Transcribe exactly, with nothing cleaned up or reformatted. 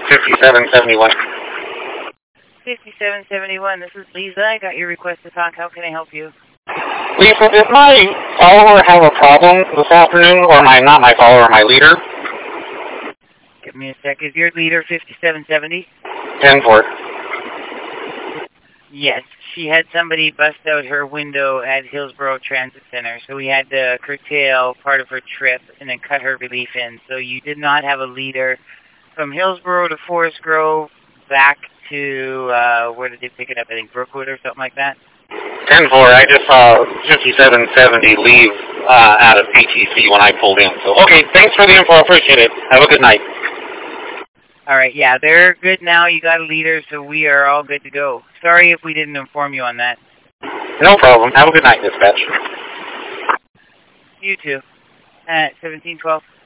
fifty-seven seventy-one. fifty-seven seventy-one, this is Lisa. I got your request to talk. How can I help you? Lisa, did my follower have a problem this afternoon, or my, not my follower, my leader? Give me a sec. Is your leader fifty-seven seventy? ten four. Yes, she had somebody bust out her window at Hillsborough Transit Center, so we had to curtail part of her trip and then cut her relief in. So you did not have a leader from Hillsborough to Forest Grove back to, uh, where did they pick it up? I think Brookwood or something like that? ten four, I just saw fifty-seven seventy leave uh, out of P T C when I pulled in. So, okay, thanks for the info. I appreciate it. Have a good night. All right, yeah, they're good now. You got a leader, so we are all good to go. Sorry if we didn't inform you on that. No problem. Have a good night, dispatch. You too. At seventeen twelve.